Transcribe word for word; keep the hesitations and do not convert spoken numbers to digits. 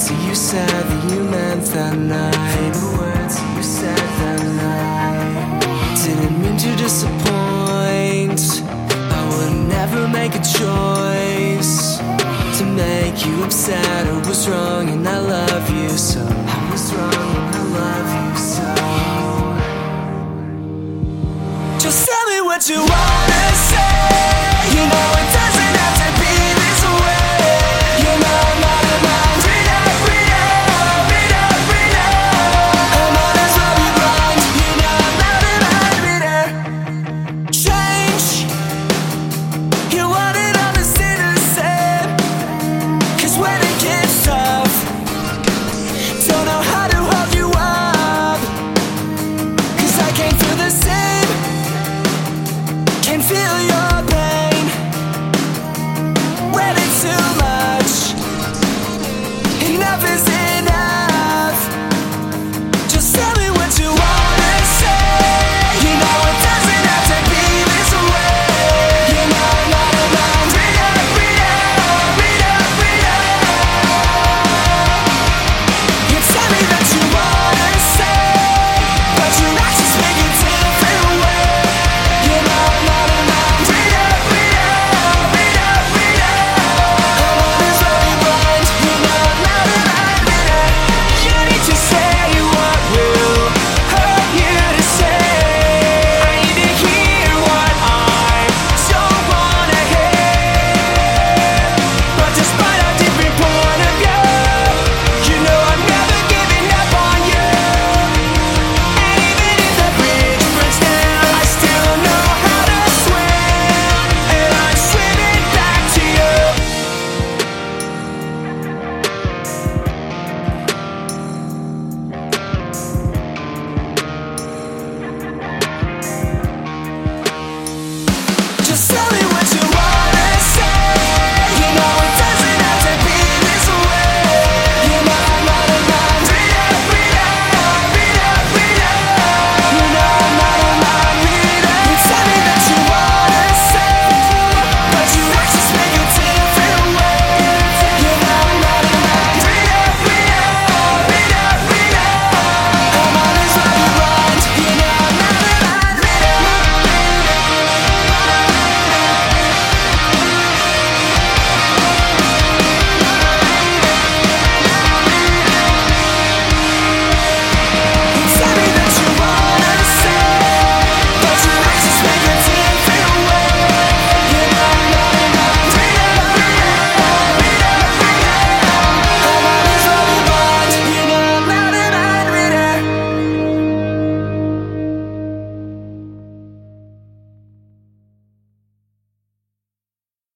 words you said that you meant that night. The words you said that night. Didn't mean to disappoint. I would never make a choice to make you upset. I was wrong and I love you so. I was wrong and I love you so. Just tell me what you want.